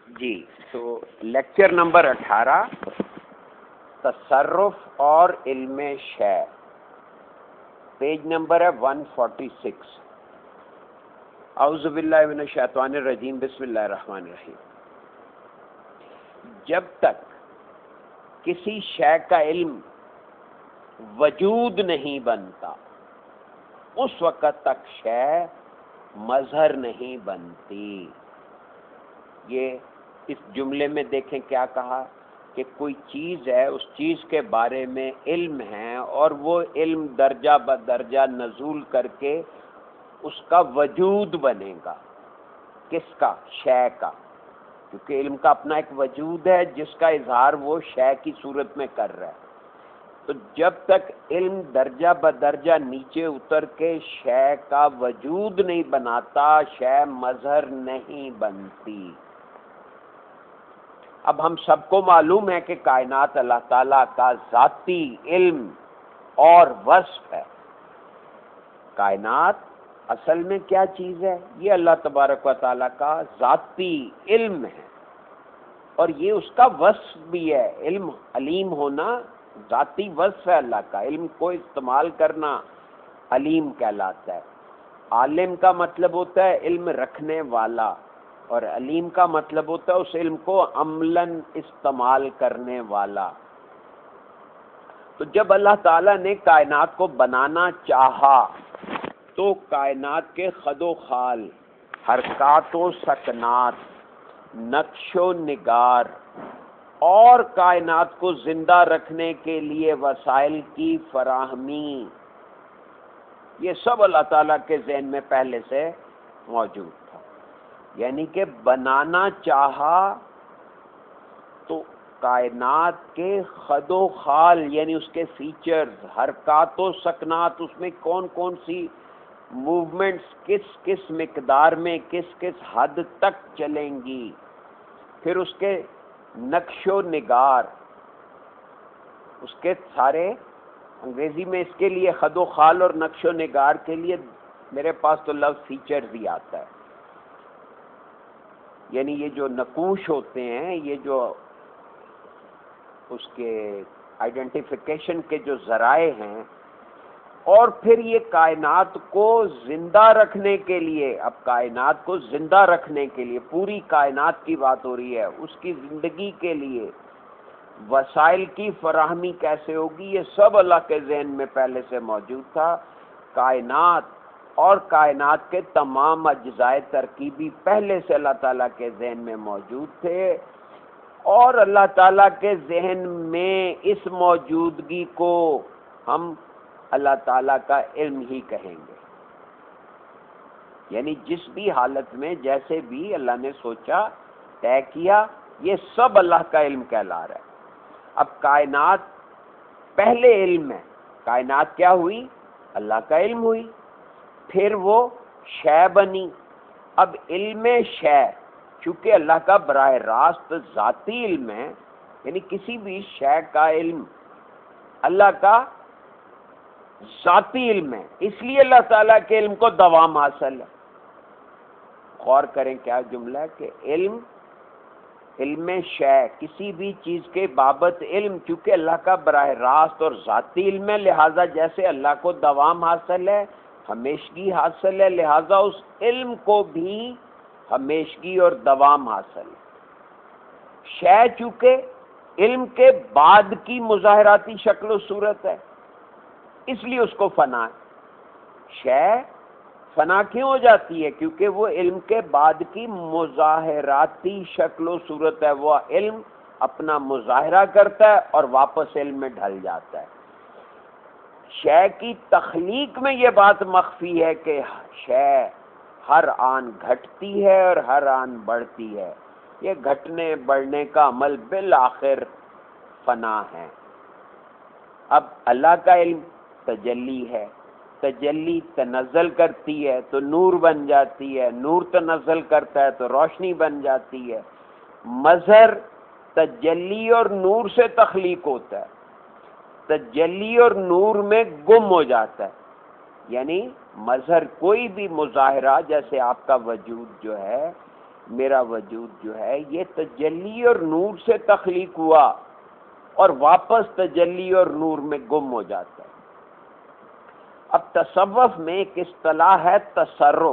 جی تو lecture number 18 تصرف اور علم شے، پیج نمبر ہے 146۔ اعوذ باللہ من الشیطان الرجیم، بسم اللہ الرحمن الرحیم۔ جب تک کسی شے کا علم وجود نہیں بنتا اس وقت تک شے مظہر نہیں بنتی۔ یہ اس جملے میں دیکھیں کیا کہا کہ کوئی چیز ہے، اس چیز کے بارے میں علم ہے اور وہ علم درجہ بدرجہ نزول کر کے اس کا وجود بنے گا۔ کس کا؟ شے کا، کیونکہ علم کا اپنا ایک وجود ہے جس کا اظہار وہ شے کی صورت میں کر رہا ہے۔ تو جب تک علم درجہ بدرجہ نیچے اتر کے شے کا وجود نہیں بناتا، شے مظہر نہیں بنتی۔ اب ہم سب کو معلوم ہے کہ کائنات اللہ تعالیٰ کا ذاتی علم اور وصف ہے۔ کائنات اصل میں کیا چیز ہے؟ یہ اللہ تبارک و تعالیٰ کا ذاتی علم ہے، اور یہ اس کا وصف بھی ہے۔ علم علیم ہونا ذاتی وصف ہے اللہ کا۔ علم کو استعمال کرنا علیم کہلاتا ہے۔ عالم کا مطلب ہوتا ہے علم رکھنے والا، اور علیم کا مطلب ہوتا ہے اس علم کو عملاً استعمال کرنے والا۔ تو جب اللہ تعالیٰ نے کائنات کو بنانا چاہا تو کائنات کے خد و خال، حرکات و سکنات، نقش و نگار اور کائنات کو زندہ رکھنے کے لیے وسائل کی فراہمی، یہ سب اللہ تعالیٰ کے ذہن میں پہلے سے موجود تھا۔ یعنی کہ بنانا چاہا تو کائنات کے خد و خال، یعنی اس کے فیچرز، حرکات و سکنات، اس میں کون کون سی موومنٹس کس کس مقدار میں کس کس حد تک چلیں گی، پھر اس کے نقش و نگار، اس کے سارے، انگریزی میں اس کے لیے خد و خال اور نقش و نگار کے لیے میرے پاس تو لفظ فیچرز ہی آتا ہے۔ یعنی یہ جو نقوش ہوتے ہیں، یہ جو اس کے آئیڈینٹیفیکیشن کے جو ذرائع ہیں، اور پھر یہ کائنات کو زندہ رکھنے کے لیے، اب کائنات کو زندہ رکھنے کے لیے، پوری کائنات کی بات ہو رہی ہے، اس کی زندگی کے لیے وسائل کی فراہمی کیسے ہوگی، یہ سب اللہ کے ذہن میں پہلے سے موجود تھا۔ کائنات اور کائنات کے تمام اجزاء ترکیبی پہلے سے اللہ تعالیٰ کے ذہن میں موجود تھے، اور اللہ تعالیٰ کے ذہن میں اس موجودگی کو ہم اللہ تعالیٰ کا علم ہی کہیں گے۔ یعنی جس بھی حالت میں جیسے بھی اللہ نے سوچا، طے کیا، یہ سب اللہ کا علم کہلا رہا ہے۔ اب کائنات پہلے علم ہے، کائنات کیا ہوئی؟ اللہ کا علم ہوئی، پھر وہ شے بنی۔ اب علم شے چونکہ اللہ کا براہ راست ذاتی علم ہے، یعنی کسی بھی شے کا علم اللہ کا ذاتی علم ہے، اس لیے اللہ تعالیٰ کے علم کو دوام حاصل ہے۔ غور کریں کیا جملہ ہے کہ علم شے، کسی بھی چیز کے بابت علم چونکہ اللہ کا براہ راست اور ذاتی علم ہے، لہذا جیسے اللہ کو دوام حاصل ہے، ہمیشگی حاصل ہے، لہذا اس علم کو بھی ہمیشگی اور دوام حاصل ہے۔ شے چونکہ علم کے بعد کی مظاہراتی شکل و صورت ہے، اس لیے اس کو فنا ہے۔ شے فنا کیوں ہو جاتی ہے؟ کیونکہ وہ علم کے بعد کی مظاہراتی شکل و صورت ہے، وہ علم اپنا مظاہرہ کرتا ہے اور واپس علم میں ڈھل جاتا ہے۔ شے کی تخلیق میں یہ بات مخفی ہے کہ شے ہر آن گھٹتی ہے اور ہر آن بڑھتی ہے، یہ گھٹنے بڑھنے کا عمل بالآخر فنا ہے۔ اب اللہ کا علم تجلی ہے، تجلی تنزل کرتی ہے تو نور بن جاتی ہے، نور تنزل کرتا ہے تو روشنی بن جاتی ہے۔ مظہر تجلی اور نور سے تخلیق ہوتا ہے، تجلی اور نور میں گم ہو جاتا ہے۔ یعنی مظہر کوئی بھی مظاہرہ، جیسے آپ کا وجود جو ہے، میرا وجود جو ہے یہ تجلی اور نور سے تخلیق ہوا اور واپس تجلی اور نور میں گم ہو جاتا ہے۔ اب تصوف میں ایک اصطلاح ہے تصرف۔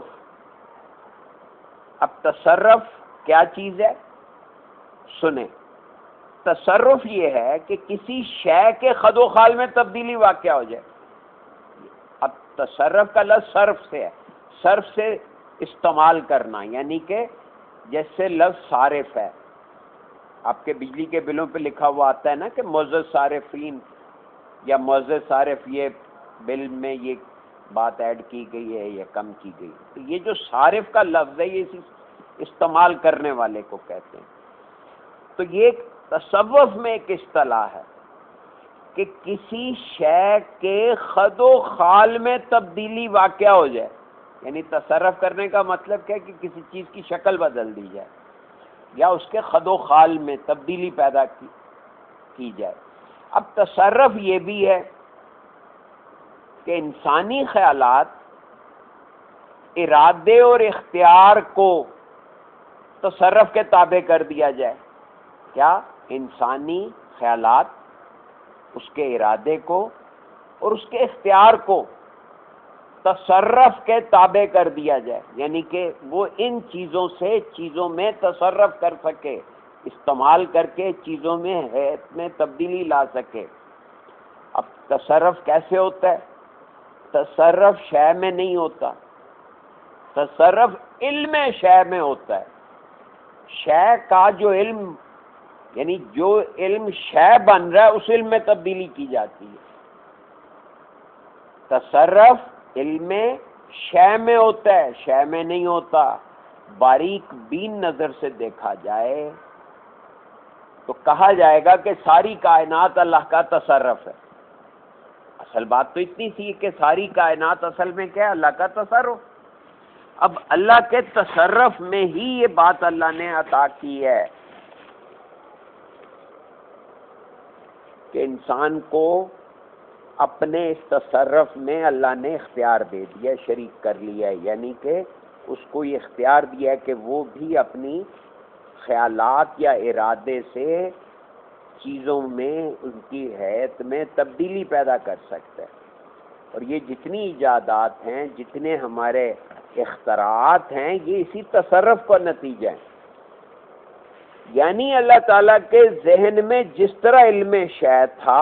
اب تصرف کیا چیز ہے؟ سنیں، تصرف یہ ہے کہ کسی شے کے خد و خال میں تبدیلی واقع ہو جائے۔ اب تصرف کا لفظ صرف سے ہے، صرف سے استعمال کرنا، یعنی کہ جیسے لفظ صارف ہے، آپ کے بجلی کے بلوں پہ لکھا ہوا آتا ہے نا کہ معزز صارفین یا معزز صارف، یہ بل میں یہ بات ایڈ کی گئی ہے یا کم کی گئی، تو یہ جو صارف کا لفظ ہے یہ استعمال کرنے والے کو کہتے ہیں۔ تو یہ تصوف میں ایک اصطلاح ہے کہ کسی شے کے خد و خال میں تبدیلی واقع ہو جائے، یعنی تصرف کرنے کا مطلب کیا ہے کہ کسی چیز کی شکل بدل دی جائے یا اس کے خد و خال میں تبدیلی پیدا کی جائے۔ اب تصرف یہ بھی ہے کہ انسانی خیالات، ارادے اور اختیار کو تصرف کے تابع کر دیا جائے۔ کیا؟ انسانی خیالات، اس کے ارادے کو اور اس کے اختیار کو تصرف کے تابع کر دیا جائے، یعنی کہ وہ ان چیزوں سے چیزوں میں تصرف کر سکے، استعمال کر کے چیزوں میں حیثیت میں تبدیلی لا سکے۔ اب تصرف کیسے ہوتا ہے؟ تصرف شے میں نہیں ہوتا، تصرف علم شے میں ہوتا ہے۔ شے کا جو علم، یعنی جو علم شے بن رہا ہے اس علم میں تبدیلی کی جاتی ہے۔ تصرف علم شے میں ہوتا ہے، شے میں نہیں ہوتا۔ باریک بین نظر سے دیکھا جائے تو کہا جائے گا کہ ساری کائنات اللہ کا تصرف ہے۔ اصل بات تو اتنی سی کہ ساری کائنات اصل میں کیا ہے؟ اللہ کا تصرف۔ اب اللہ کے تصرف میں ہی یہ بات اللہ نے عطا کی ہے کہ انسان کو اپنے اس تصرف میں اللہ نے اختیار دے دیا، شریک کر لیا ہے، یعنی کہ اس کو یہ اختیار دیا ہے کہ وہ بھی اپنی خیالات یا ارادے سے چیزوں میں ان کی حیثیت میں تبدیلی پیدا کر سکتا ہے۔ اور یہ جتنی ایجادات ہیں، جتنے ہمارے اختراعات ہیں، یہ اسی تصرف کا نتیجہ ہے۔ یعنی اللہ تعالیٰ کے ذہن میں جس طرح علم شے تھا،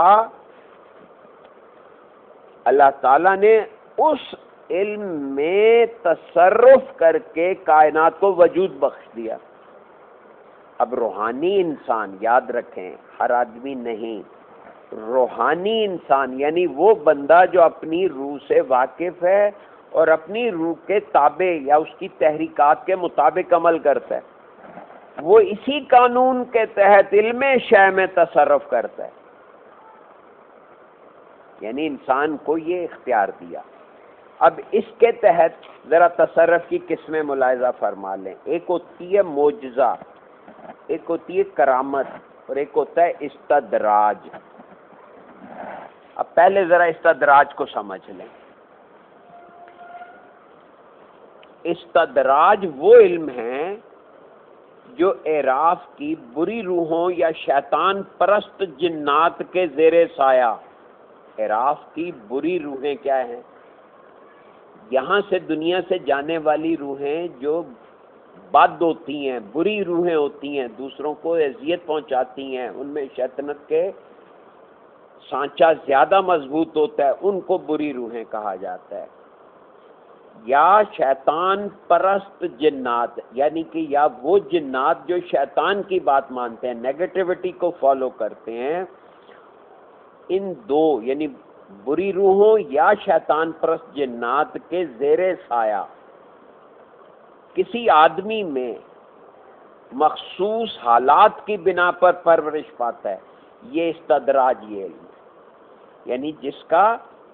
اللہ تعالیٰ نے اس علم میں تصرف کر کے کائنات کو وجود بخش دیا۔ اب روحانی انسان، یاد رکھیں ہر آدمی نہیں، روحانی انسان یعنی وہ بندہ جو اپنی روح سے واقف ہے اور اپنی روح کے تابع یا اس کی تحریکات کے مطابق عمل کرتا ہے، وہ اسی قانون کے تحت علم شے میں تصرف کرتا ہے۔ یعنی انسان کو یہ اختیار دیا۔ اب اس کے تحت ذرا تصرف کی قسمیں ملاحظہ فرما لیں۔ ایک ہوتی ہے معجزہ، ایک ہوتی ہے کرامت، اور ایک ہوتا ہے استدراج۔ اب پہلے ذرا استدراج کو سمجھ لیں۔ استدراج وہ علم ہے جو اعراف کی بری روحوں یا شیطان پرست جنات کے زیر سایہ، اعراف کی بری روحیں کیا ہیں؟ یہاں سے دنیا سے جانے والی روحیں جو بد ہوتی ہیں، بری روحیں ہوتی ہیں، دوسروں کو اذیت پہنچاتی ہیں، ان میں شیطنت کے سانچہ زیادہ مضبوط ہوتا ہے، ان کو بری روحیں کہا جاتا ہے۔ یا شیطان پرست جنات، یعنی کہ یا وہ جنات جو شیطان کی بات مانتے ہیں، نیگیٹیوٹی کو فالو کرتے ہیں، ان دو یعنی بری روحوں یا شیطان پرست جنات کے زیر سایہ کسی آدمی میں مخصوص حالات کی بنا پر پرورش پاتا ہے، یہ استدراج یہ علم ہے۔ یعنی جس کا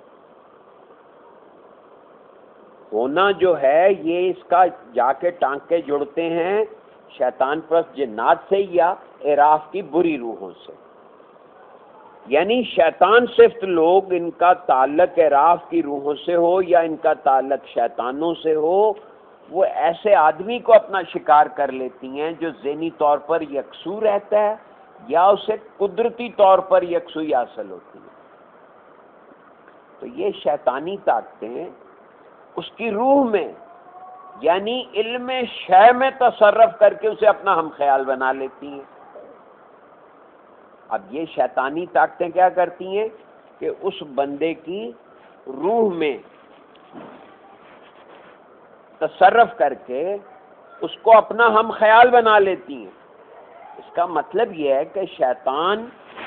ہونا جو ہے یہ اس کا جا کے ٹانکے جڑتے ہیں شیطان پرست جنات سے یا اعراف کی بری روحوں سے۔ یعنی شیطان صفت لوگ، ان کا تعلق اعراف کی روحوں سے ہو یا ان کا تعلق شیطانوں سے ہو، وہ ایسے آدمی کو اپنا شکار کر لیتی ہیں جو ذہنی طور پر یکسو رہتا ہے یا اسے قدرتی طور پر یکسوئی حاصل ہوتی ہے. تو یہ شیطانی طاقتیں اس کی روح میں یعنی علم شے میں تصرف کر کے اسے اپنا ہم خیال بنا لیتی ہیں. اب یہ شیطانی طاقتیں کیا کرتی ہیں کہ اس بندے کی روح میں تصرف کر کے اس کو اپنا ہم خیال بنا لیتی ہیں. اس کا مطلب یہ ہے کہ شیطان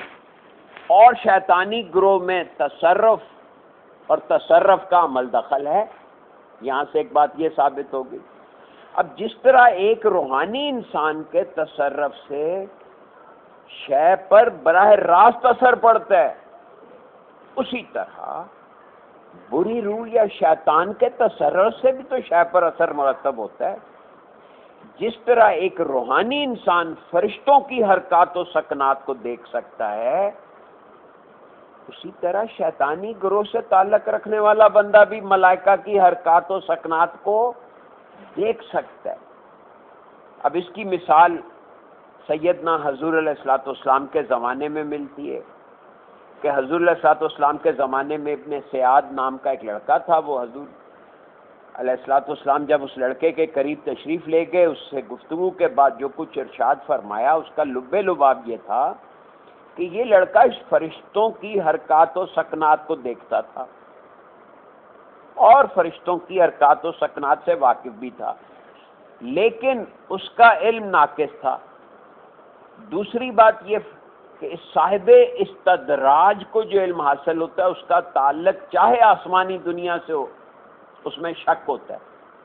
اور شیطانی گروہ میں تصرف اور تصرف کا عمل دخل ہے. یہاں سے ایک بات یہ ثابت ہوگی. اب جس طرح ایک روحانی انسان کے تصرف سے شے پر براہ راست اثر پڑتا ہے، اسی طرح بری روح یا شیطان کے تصرف سے بھی تو شے پر اثر مرتب ہوتا ہے. جس طرح ایک روحانی انسان فرشتوں کی حرکات و سکنات کو دیکھ سکتا ہے، اسی طرح شیطانی گروہ سے تعلق رکھنے والا بندہ بھی ملائکہ کی حرکات و سکنات کو دیکھ سکتا ہے. اب اس کی مثال سیدنا حضور علیہ الصلوۃ والسلام کے زمانے میں ملتی ہے کہ حضور علیہ الصلوۃ والسلام کے زمانے میں ابن سیاد نام کا ایک لڑکا تھا. وہ حضور علیہ الصلوۃ والسلام جب اس لڑکے کے قریب تشریف لے گئے، اس سے گفتگو کے بعد جو کچھ ارشاد فرمایا اس کا لب لباب یہ تھا کہ یہ لڑکا اس فرشتوں کی حرکات و سکنات کو دیکھتا تھا اور فرشتوں کی حرکات و سکنات سے واقف بھی تھا، لیکن اس کا علم ناقص تھا. دوسری بات یہ کہ اس صاحب استدراج کو جو علم حاصل ہوتا ہے اس کا تعلق چاہے آسمانی دنیا سے ہو، اس میں شک ہوتا ہے.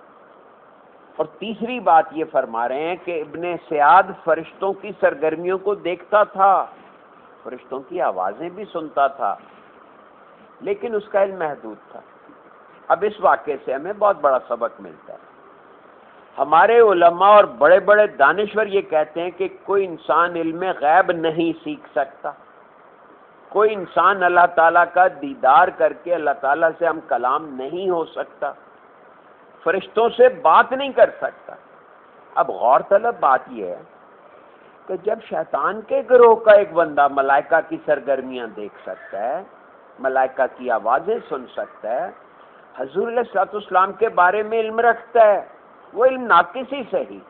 اور تیسری بات یہ فرما رہے ہیں کہ ابن سیاد فرشتوں کی سرگرمیوں کو دیکھتا تھا، فرشتوں کی آوازیں بھی سنتا تھا، لیکن اس کا علم محدود تھا. اب اس واقعے سے ہمیں بہت بڑا سبق ملتا ہے. ہمارے علماء اور بڑے بڑے دانشور یہ کہتے ہیں کہ کوئی انسان علم غیب نہیں سیکھ سکتا. کوئی انسان اللہ تعالیٰ کا دیدار کر کے اللہ تعالیٰ سے ہم کلام نہیں ہو سکتا، فرشتوں سے بات نہیں کر سکتا. اب غور طلب بات یہ ہے کہ جب شیطان کے گروہ کا ایک بندہ ملائکہ کی سرگرمیاں دیکھ سکتا ہے، ملائکہ کی آوازیں سن سکتا ہے، حضور علیہ الصلوۃ والسلام کے بارے میں علم رکھتا ہے، وہ علم ناقص ہی صحیح،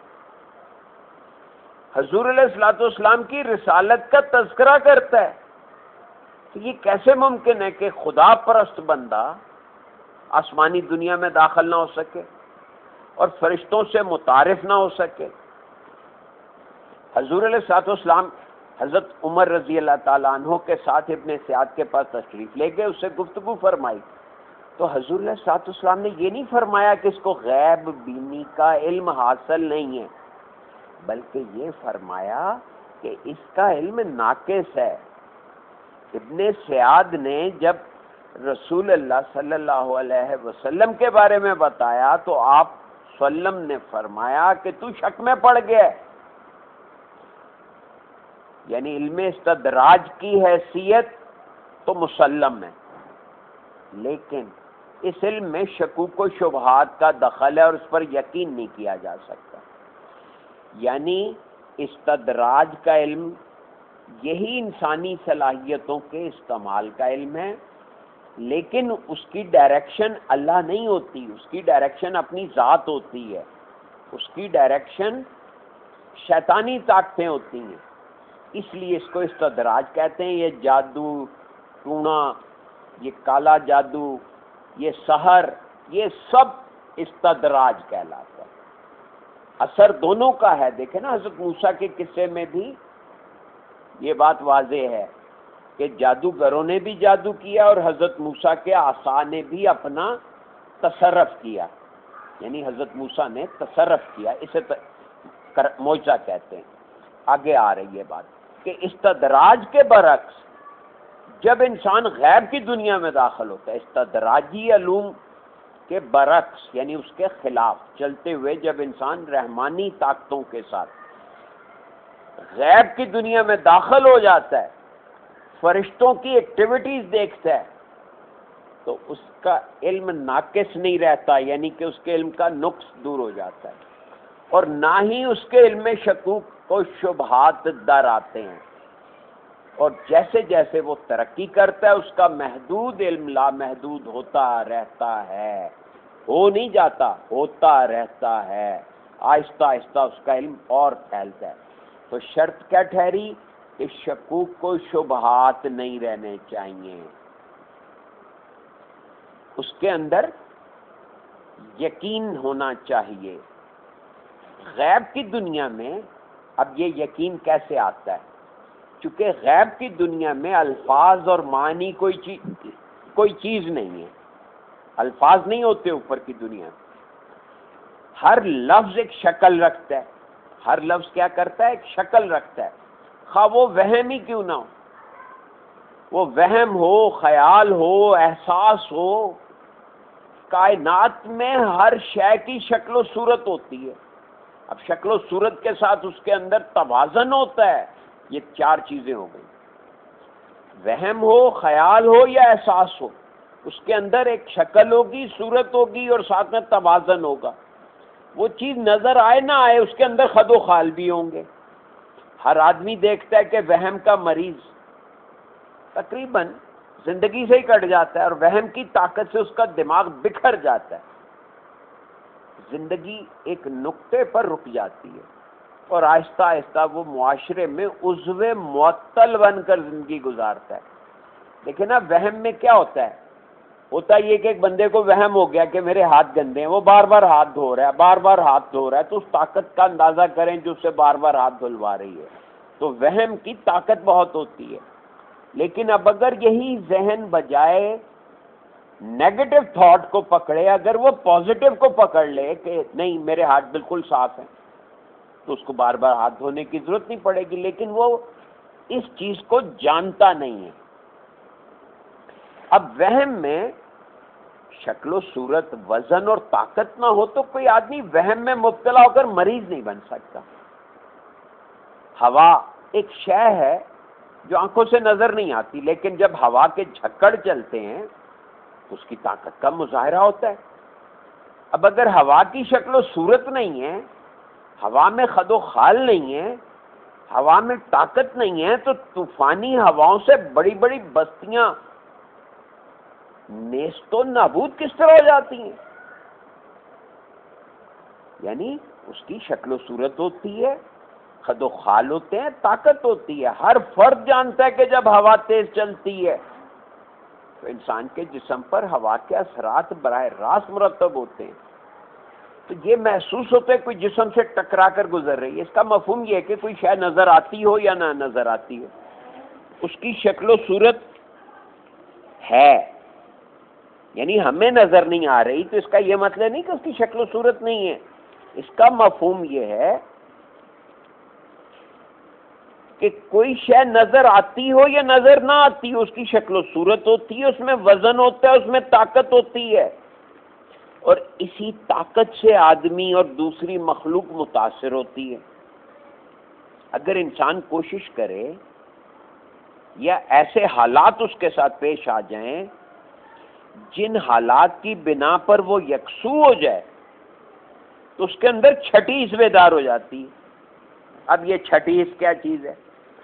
حضور علیہ الصلوۃ والسلام کی رسالت کا تذکرہ کرتا ہے، تو یہ کیسے ممکن ہے کہ خدا پرست بندہ آسمانی دنیا میں داخل نہ ہو سکے اور فرشتوں سے متعارف نہ ہو سکے؟ حضور علیہ الصلوۃ والسلام حضرت عمر رضی اللہ تعالیٰ عنہ کے ساتھ ابن سیاد کے پاس تشریف لے گئے، اس سے گفتگو فرمائی، تو حضور علیہ الصلوۃ والسلام نے یہ نہیں فرمایا کہ اس کو غیب بینی کا علم حاصل نہیں ہے، بلکہ یہ فرمایا کہ اس کا علم ناقص ہے. ابن سیاد نے جب رسول اللہ صلی اللہ علیہ وسلم کے بارے میں بتایا تو آپ وسلم نے فرمایا کہ تو شک میں پڑ گیا ہے. یعنی علم استدراج کی حیثیت تو مسلم ہے، لیکن اس علم میں شکوک و شبہات کا دخل ہے اور اس پر یقین نہیں کیا جا سکتا. یعنی استدراج کا علم یہی انسانی صلاحیتوں کے استعمال کا علم ہے، لیکن اس کی ڈائریکشن اللہ نہیں ہوتی، اس کی ڈائریکشن اپنی ذات ہوتی ہے، اس کی ڈائریکشن شیطانی طاقتیں ہوتی ہیں. اس لیے اس کو استدراج کہتے ہیں. یہ جادو ٹونا، یہ کالا جادو، یہ سحر، یہ سب استدراج کہلاتا ہے. اثر دونوں کا ہے. دیکھیں نا حضرت موسیٰ کے قصے میں بھی یہ بات واضح ہے کہ جادوگروں نے بھی جادو کیا اور حضرت موسیٰ کے عصا نے بھی اپنا تصرف کیا، یعنی حضرت موسیٰ نے تصرف کیا، اسے معجزہ کہتے ہیں. آگے آ رہی ہے بات کہ استدراج کے برعکس جب انسان غیب کی دنیا میں داخل ہوتا ہے، استدراجی علوم کے برعکس یعنی اس کے خلاف چلتے ہوئے جب انسان رحمانی طاقتوں کے ساتھ غیب کی دنیا میں داخل ہو جاتا ہے، فرشتوں کی ایکٹیویٹیز دیکھتا ہے، تو اس کا علم ناقص نہیں رہتا، یعنی کہ اس کے علم کا نقص دور ہو جاتا ہے، اور نہ ہی اس کے علم میں شکوک و شبہات در آتے ہیں، اور جیسے جیسے وہ ترقی کرتا ہے اس کا محدود علم لامحدود ہوتا رہتا ہے، ہو نہیں جاتا، ہوتا رہتا ہے، آہستہ آہستہ اس کا علم اور پھیلتا ہے۔ تو شرط کیا ٹھہری کہ شکوک و شبہات نہیں رہنے چاہیے، اس کے اندر یقین ہونا چاہیے۔ غیب کی دنیا میں اب یہ یقین کیسے آتا ہے؟ چونکہ غیب کی دنیا میں الفاظ اور معنی کوئی چیز نہیں ہے، الفاظ نہیں ہوتے اوپر کی دنیا میں، ہر لفظ ایک شکل رکھتا ہے، ہر لفظ کیا کرتا ہے؟ ایک شکل رکھتا ہے، خواہ وہ وہم ہی کیوں نہ ہو، وہ وہم ہو، خیال ہو، احساس ہو، کائنات میں ہر شے کی شکل و صورت ہوتی ہے۔ اب شکل و صورت کے ساتھ اس کے اندر توازن ہوتا ہے، یہ چار چیزیں ہو گئی، وہم ہو، خیال ہو یا احساس ہو، اس کے اندر ایک شکل ہوگی، صورت ہوگی، اور ساتھ میں توازن ہوگا۔ وہ چیز نظر آئے نہ آئے اس کے اندر خد و خال بھی ہوں گے۔ ہر آدمی دیکھتا ہے کہ وہم کا مریض تقریباً زندگی سے ہی کٹ جاتا ہے، اور وہم کی طاقت سے اس کا دماغ بکھر جاتا ہے، زندگی ایک نقطے پر رک جاتی ہے، اور آہستہ آہستہ وہ معاشرے میں عضو معطل بن کر زندگی گزارتا ہے۔ لیکن اب وہم میں کیا ہوتا ہے؟ ہوتا یہ کہ ایک بندے کو وہم ہو گیا کہ میرے ہاتھ گندے ہیں، وہ بار بار ہاتھ دھو رہا ہے، بار بار ہاتھ دھو رہا ہے، تو اس طاقت کا اندازہ کریں جو اسے بار بار ہاتھ دھلوا رہی ہے۔ تو وہم کی طاقت بہت ہوتی ہے۔ لیکن اب اگر یہی ذہن بجائے نیگیٹو تھاٹ کو پکڑے، اگر وہ پازیٹو کو پکڑ لے کہ نہیں میرے ہاتھ بالکل صاف ہیں، تو اس کو بار بار ہاتھ دھونے کی ضرورت نہیں پڑے گی۔ لیکن وہ اس چیز کو جانتا نہیں ہے۔ اب وہم میں شکل و صورت، وزن اور طاقت نہ ہو تو کوئی آدمی وہم میں مبتلا ہو کر مریض نہیں بن سکتا۔ ہوا ایک شے ہے جو آنکھوں سے نظر نہیں آتی، لیکن جب ہوا کے جھکڑ چلتے ہیں تو اس کی طاقت کا مظاہرہ ہوتا ہے۔ اب اگر ہوا کی شکل و صورت نہیں ہے، ہوا میں خد و خال نہیں ہے، ہوا میں طاقت نہیں ہے، تو طوفانی ہواؤں سے بڑی بڑی بستیاں نیست و نابود کس طرح ہو جاتی ہیں؟ یعنی اس کی شکل و صورت ہوتی ہے، خد و خال ہوتے ہیں، طاقت ہوتی ہے۔ ہر فرد جانتا ہے کہ جب ہوا تیز چلتی ہے تو انسان کے جسم پر ہوا کے اثرات براہ راست مرتب ہوتے ہیں، تو یہ محسوس ہوتا ہے کوئی جسم سے ٹکرا کر گزر رہی ہے۔ اس کا مفہوم یہ ہے کہ کوئی شے نظر آتی ہو یا نہ نظر آتی ہو، اس کی شکل و صورت ہے، یعنی ہمیں نظر نہیں آ رہی تو اس کا یہ مطلب نہیں کہ اس کی شکل و صورت نہیں ہے۔ اس کا مفہوم یہ ہے کہ کوئی شے نظر آتی ہو یا نظر نہ آتی ہو، اس کی شکل و صورت ہوتی ہے، اس میں وزن ہوتا ہے، اس میں طاقت ہوتی ہے، اور اسی طاقت سے آدمی اور دوسری مخلوق متاثر ہوتی ہے۔ اگر انسان کوشش کرے یا ایسے حالات اس کے ساتھ پیش آ جائیں جن حالات کی بنا پر وہ یکسو ہو جائے تو اس کے اندر چھٹی حس بیدار ہو جاتی ہے۔ اب یہ چھٹی حس کیا چیز ہے؟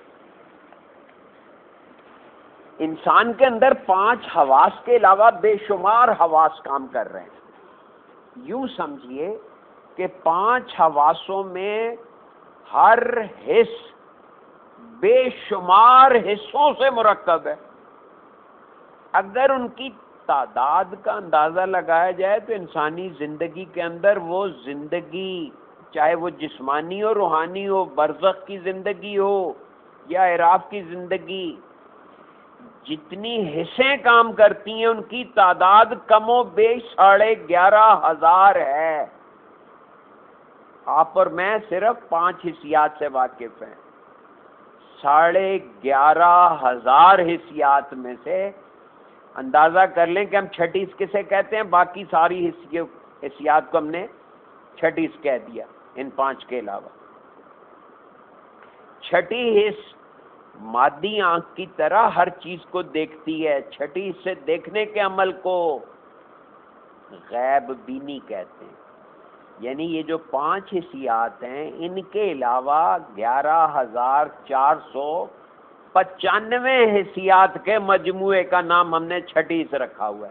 انسان کے اندر 5 حواس کے علاوہ بے شمار حواس کام کر رہے ہیں۔ یوں سمجھیے کہ 5 حواسوں میں ہر حص بے شمار حصوں سے مرکب ہے۔ اگر ان کی تعداد کا اندازہ لگایا جائے تو انسانی زندگی کے اندر وہ زندگی، چاہے وہ جسمانی ہو، روحانی ہو، برزخ کی زندگی ہو یا اعراف کی زندگی، جتنی حصیں کام کرتی ہیں ان کی تعداد کم و بیش 11,500 ہے۔ آپ اور میں صرف 5 حصیات سے واقف ہیں۔ 11,500 حصیات میں سے اندازہ کر لیں کہ ہم چھٹی حص کسے کہتے ہیں، باقی ساری حصیات کو ہم نے چھٹی حص کہہ دیا ان 5 کے علاوہ۔ چھٹی حص مادی آنکھ کی طرح ہر چیز کو دیکھتی ہے، چھٹی سے دیکھنے کے عمل کو غیب بینی کہتے ہیں۔ یعنی یہ جو 5 حسیات ہیں، ان کے علاوہ 11,495 حسیات کے مجموعے کا نام ہم نے چھٹی سے رکھا ہوا ہے۔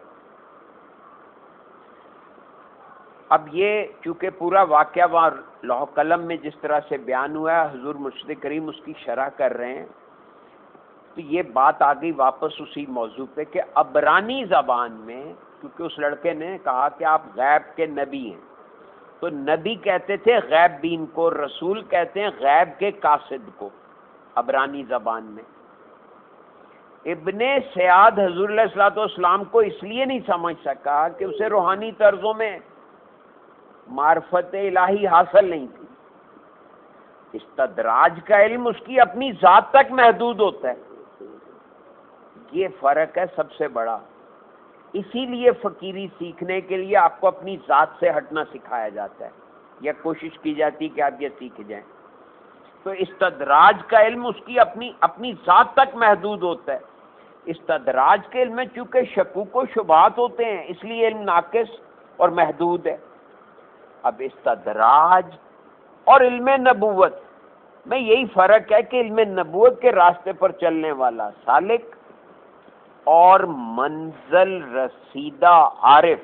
اب یہ چونکہ پورا واقعہ وہاں لوح قلم میں جس طرح سے بیان ہوا ہے، حضور مرشد کریم اس کی شرح کر رہے ہیں، تو یہ بات آ گئی واپس اسی موضوع پہ کہ عبرانی زبان میں، کیونکہ اس لڑکے نے کہا کہ آپ غیب کے نبی ہیں، تو نبی کہتے تھے غیب بین کو، رسول کہتے ہیں غیب کے قاصد کو عبرانی زبان میں۔ ابن سیاد حضور علیہ الصلوۃ والسلام کو اس لیے نہیں سمجھ سکا کہ اسے روحانی طرزوں میں معرفت الہی حاصل نہیں تھی۔ استدراج کا علم اس کی اپنی ذات تک محدود ہوتا ہے، یہ فرق ہے سب سے بڑا۔ اسی لیے فقیری سیکھنے کے لیے آپ کو اپنی ذات سے ہٹنا سکھایا جاتا ہے، یا کوشش کی جاتی کہ آپ یہ سیکھ جائیں۔ تو استدراج کا علم اس کی اپنی ذات تک محدود ہوتا ہے۔ استدراج کے علم میں چونکہ شکوک و شبہات ہوتے ہیں، اس لیے علم ناقص اور محدود ہے۔ اب استدراج اور علم نبوت میں یہی فرق ہے کہ علم نبوت کے راستے پر چلنے والا سالک اور منزل رسیدہ عارف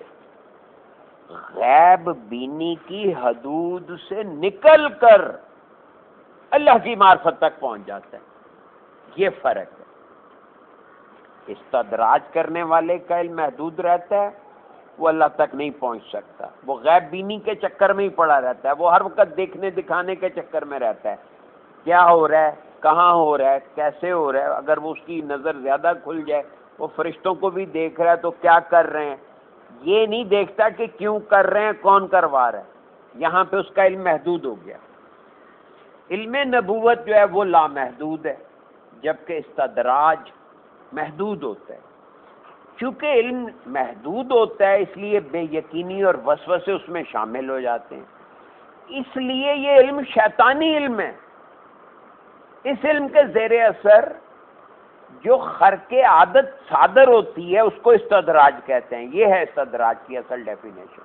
غیب بینی کی حدود سے نکل کر اللہ کی معرفت تک پہنچ جاتا ہے، یہ فرق ہے۔ استدراج کرنے والے کا علم محدود رہتا ہے، وہ اللہ تک نہیں پہنچ سکتا، وہ غیب بینی کے چکر میں ہی پڑا رہتا ہے، وہ ہر وقت دیکھنے دکھانے کے چکر میں رہتا ہے، کیا ہو رہا ہے، کہاں ہو رہا ہے، کیسے ہو رہا ہے۔ اگر وہ اس کی نظر زیادہ کھل جائے، وہ فرشتوں کو بھی دیکھ رہا ہے تو کیا کر رہے ہیں، یہ نہیں دیکھتا کہ کیوں کر رہے ہیں، کون کروا رہا ہے، یہاں پہ اس کا علم محدود ہو گیا۔ علم نبوت جو ہے وہ لامحدود ہے، جبکہ استدراج محدود ہوتا ہے۔ چونکہ علم محدود ہوتا ہے اس لیے بے یقینی اور وسوسے اس میں شامل ہو جاتے ہیں، اس لیے یہ علم شیطانی علم ہے۔ اس علم کے زیر اثر جو خرق عادت صادر ہوتی ہے اس کو استدراج کہتے ہیں، یہ ہے استدراج کی اصل ڈیفینیشن۔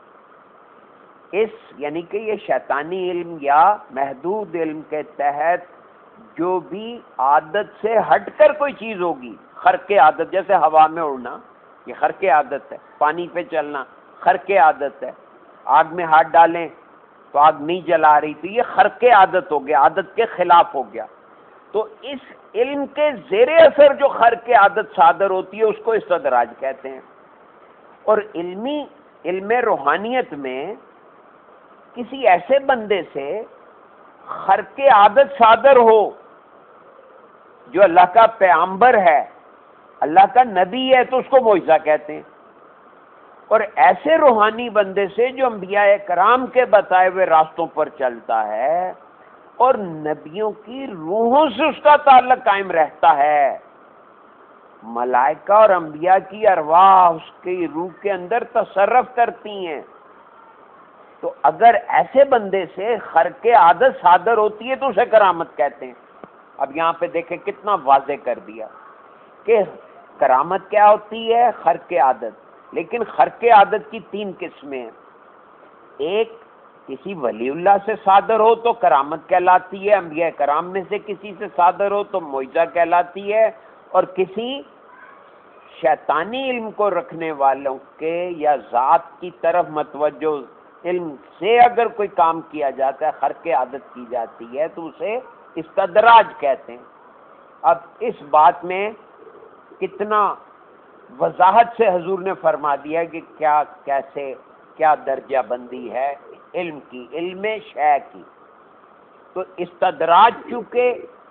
یعنی کہ یہ شیطانی علم یا محدود علم کے تحت جو بھی عادت سے ہٹ کر کوئی چیز ہوگی، خرق عادت، جیسے ہوا میں اڑنا یہ خرق عادت ہے، پانی پہ چلنا خرق عادت ہے، آگ میں ہاتھ ڈالیں تو آگ نہیں جلا رہی، تو یہ خرق عادت ہو گیا، عادت کے خلاف ہو گیا۔ تو اس علم کے زیر اثر جو خرق عادت صادر ہوتی ہے اس کو استدراج کہتے ہیں۔ اور علم روحانیت میں کسی ایسے بندے سے خرق عادت صادر ہو جو اللہ کا پیغمبر ہے، اللہ کا نبی ہے، تو اس کو معجزہ کہتے ہیں۔ اور ایسے روحانی بندے سے جو انبیاء کرام کے بتائے ہوئے راستوں پر چلتا ہے اور نبیوں کی روحوں سے اس کا تعلق قائم رہتا ہے، ملائکہ اور انبیاء کی ارواح اس کی روح کے اندر تصرف کرتی ہیں، تو اگر ایسے بندے سے خرق عادت صادر ہوتی ہے تو اسے کرامت کہتے ہیں۔ اب یہاں پہ دیکھیں کتنا واضح کر دیا کہ کرامت کیا ہوتی ہے، خرق عادت۔ لیکن خرق عادت کی 3 قسمیں ہیں۔ ایک کسی ولی اللہ سے صادر ہو تو کرامت کہلاتی ہے، انبیاء کرام میں سے کسی سے صادر ہو تو معجزہ کہلاتی ہے، اور کسی شیطانی علم کو رکھنے والوں کے یا ذات کی طرف متوجہ علم سے اگر کوئی کام کیا جاتا ہے، خرق عادت کی جاتی ہے، تو اسے استدراج کہتے ہیں۔ اب اس بات میں کتنا وضاحت سے حضور نے فرما دیا کہ کیا درجہ بندی ہے علم کی، علم شے کی۔ تو استدراج چونکہ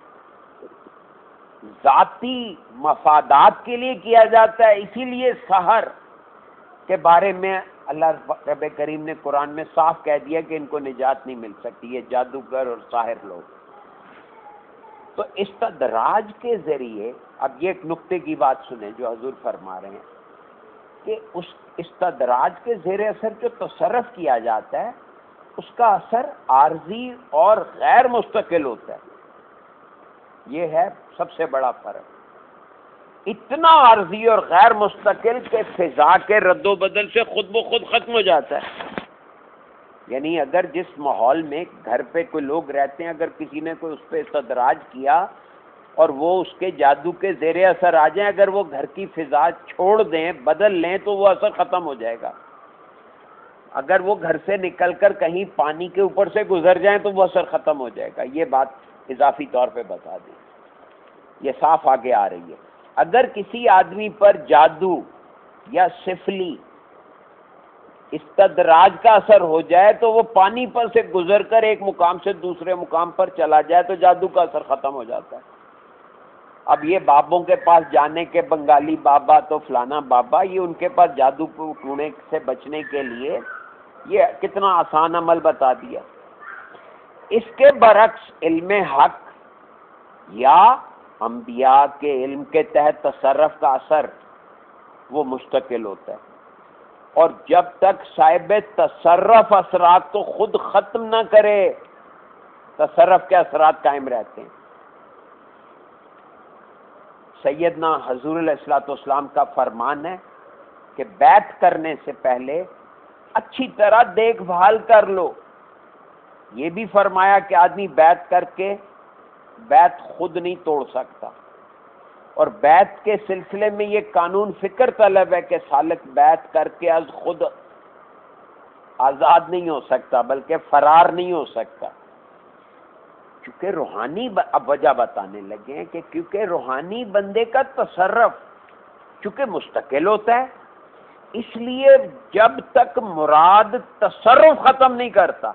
ذاتی مفادات کے لیے کیا جاتا ہے، اسی لیے سحر کے بارے میں اللہ رب کریم نے قرآن میں صاف کہہ دیا کہ ان کو نجات نہیں مل سکتی، یہ جادوگر اور ساحر لوگ۔ تو استدراج کے ذریعے اب یہ ایک نقطے کی بات سنیں جو حضور فرما رہے ہیں کہ اس استدراج کے زیر اثر جو تصرف کیا جاتا ہے اس کا اثر عارضی اور غیر مستقل ہوتا ہے۔ یہ ہے سب سے بڑا فرق. اتنا عارضی اور غیر مستقل کہ فضا کے رد و بدل سے خود بخود ختم ہو جاتا ہے. یعنی اگر جس ماحول میں گھر پہ کوئی لوگ رہتے ہیں، اگر کسی نے کوئی اس پہ استدراج کیا اور وہ اس کے جادو کے زیر اثر آ جائیں، اگر وہ گھر کی فضا چھوڑ دیں، بدل لیں، تو وہ اثر ختم ہو جائے گا. اگر وہ گھر سے نکل کر کہیں پانی کے اوپر سے گزر جائیں تو وہ اثر ختم ہو جائے گا. یہ بات اضافی طور پہ بتا دیں، یہ صاف آگے آ رہی ہے. اگر کسی آدمی پر جادو یا سفلی استدراج کا اثر ہو جائے تو وہ پانی پر سے گزر کر ایک مقام سے دوسرے مقام پر چلا جائے تو جادو کا اثر ختم ہو جاتا ہے. اب یہ بابوں کے پاس جانے کے، بنگالی بابا تو فلانا بابا، یہ ان کے پاس جادو ٹونے سے بچنے کے لیے یہ کتنا آسان عمل بتا دیا. اس کے برعکس علم حق یا انبیاء کے علم کے تحت تصرف کا اثر وہ مستقل ہوتا ہے، اور جب تک صاحب تصرف اثرات کو خود ختم نہ کرے تصرف کے اثرات قائم رہتے ہیں. سیدنا حضور علیہ الصلوۃ والسلام کا فرمان ہے کہ بیعت کرنے سے پہلے اچھی طرح دیکھ بھال کر لو. یہ بھی فرمایا کہ آدمی بیعت کر کے بیعت خود نہیں توڑ سکتا، اور بیعت کے سلسلے میں یہ قانون فکر طلب ہے کہ سالک بیعت کر کے از خود آزاد نہیں ہو سکتا بلکہ فرار نہیں ہو سکتا. کیونکہ روحانی اب وجہ بتانے لگے ہیں کہ کیونکہ روحانی بندے کا تصرف چونکہ مستقل ہوتا ہے، اس لیے جب تک مراد تصرف ختم نہیں کرتا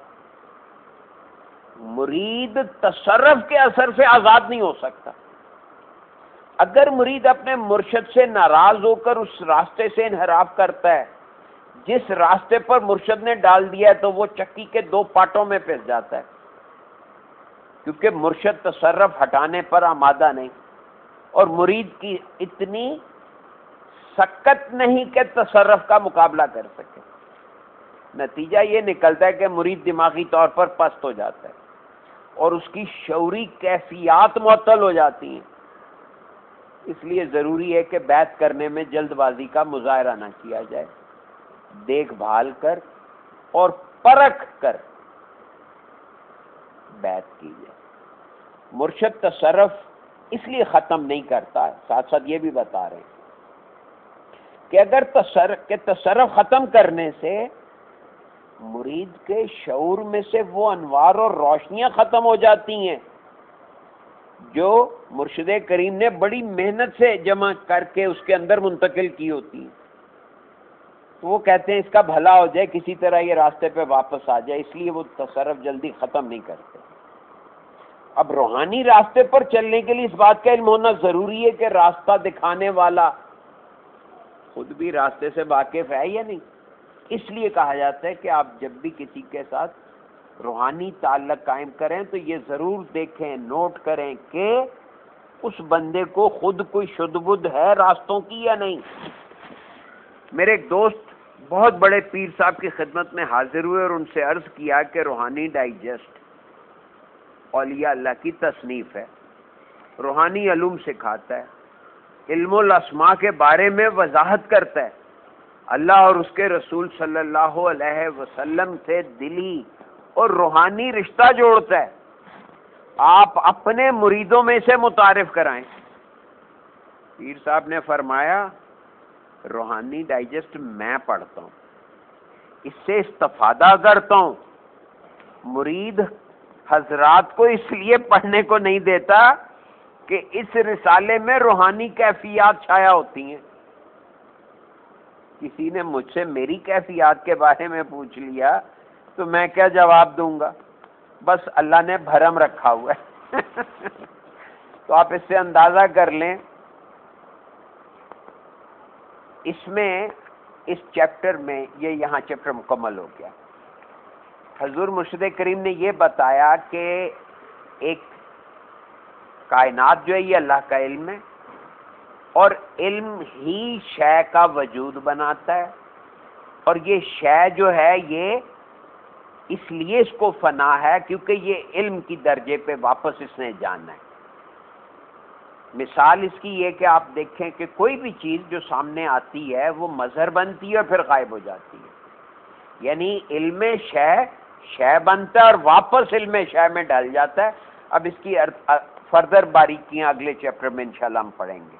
مرید تصرف کے اثر سے آزاد نہیں ہو سکتا. اگر مرید اپنے مرشد سے ناراض ہو کر اس راستے سے انحراف کرتا ہے جس راستے پر مرشد نے ڈال دیا ہے، تو وہ چکی کے دو پارٹوں میں پھنس جاتا ہے، کیونکہ مرشد تصرف ہٹانے پر آمادہ نہیں اور مرید کی اتنی سکت نہیں کہ تصرف کا مقابلہ کر سکے. نتیجہ یہ نکلتا ہے کہ مرید دماغی طور پر پست ہو جاتا ہے اور اس کی شعوری کیفیات معطل ہو جاتی ہیں. اس لیے ضروری ہے کہ بیعت کرنے میں جلد بازی کا مظاہرہ نہ کیا جائے، دیکھ بھال کر اور پرکھ کر بیعت کی جائے. مرشد تصرف اس لیے ختم نہیں کرتا، ساتھ ساتھ یہ بھی بتا رہے ہیں کہ اگر تصرف ختم کرنے سے مرید کے شعور میں سے وہ انوار اور روشنیاں ختم ہو جاتی ہیں جو مرشد کریم نے بڑی محنت سے جمع کر کے اس کے اندر منتقل کی ہوتی ہیں، تو وہ کہتے ہیں اس کا بھلا ہو جائے، کسی طرح یہ راستے پہ واپس آ جائے، اس لیے وہ تصرف جلدی ختم نہیں کرتے. اب روحانی راستے پر چلنے کے لیے اس بات کا علم ہونا ضروری ہے کہ راستہ دکھانے والا خود بھی راستے سے واقف ہے یا نہیں. اس لیے کہا جاتا ہے کہ آپ جب بھی کسی کے ساتھ روحانی تعلق قائم کریں تو یہ ضرور دیکھیں، نوٹ کریں کہ اس بندے کو خود کوئی شد بدھ ہے راستوں کی یا نہیں. میرے ایک دوست بہت بڑے پیر صاحب کی خدمت میں حاضر ہوئے اور ان سے عرض کیا کہ روحانی ڈائجسٹ اولیاء اللہ کی تصنیف ہے، روحانی علوم سکھاتا ہے، علم الاسماء کے بارے میں وضاحت کرتا ہے، اللہ اور اس کے رسول صلی اللہ علیہ وسلم سے دلی اور روحانی رشتہ جوڑتا ہے، آپ اپنے مریدوں میں سے متعارف کرائیں. پیر صاحب نے فرمایا روحانی ڈائجسٹ میں پڑھتا ہوں، اس سے استفادہ کرتا ہوں، مرید حضرات کو اس لیے پڑھنے کو نہیں دیتا کہ اس رسالے میں روحانی کیفیات چھایا ہوتی ہیں. کسی نے مجھ سے میری کیفیات کے بارے میں پوچھ لیا تو میں کیا جواب دوں گا؟ بس اللہ نے بھرم رکھا ہوا ہے. تو آپ اس سے اندازہ کر لیں اس میں اس چیپٹر میں یہ یہاں چیپٹر مکمل ہو گیا. حضور مرشد کریم نے یہ بتایا کہ ایک کائنات جو ہے یہ اللہ کا علم ہے اور علم ہی شے کا وجود بناتا ہے، اور یہ شے جو ہے یہ اس لیے اس کو فنا ہے کیونکہ یہ علم کی درجے پہ واپس اس نے جانا ہے. مثال اس کی یہ کہ آپ دیکھیں کہ کوئی بھی چیز جو سامنے آتی ہے وہ مظہر بنتی ہے اور پھر غائب ہو جاتی ہے، یعنی علم شے بنتا ہے اور واپس علم شے میں ڈل جاتا ہے. اب اس کی فردر باریکیاں اگلے چیپٹر میں انشاءاللہ ہم پڑھیں گے.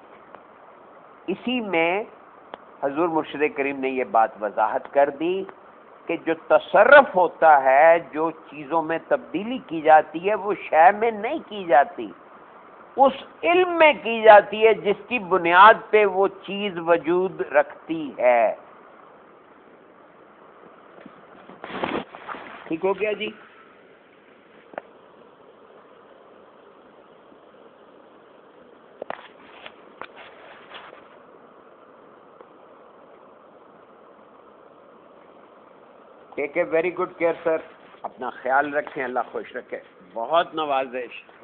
اسی میں حضور مرشد کریم نے یہ بات وضاحت کر دی کہ جو تصرف ہوتا ہے، جو چیزوں میں تبدیلی کی جاتی ہے، وہ شے میں نہیں کی جاتی، اس علم میں کی جاتی ہے جس کی بنیاد پہ وہ چیز وجود رکھتی ہے. ٹھیک ہو گیا جی؟ Take a very good care sir. اپنا خیال رکھیں، اللہ خوش رکھے. بہت نوازش.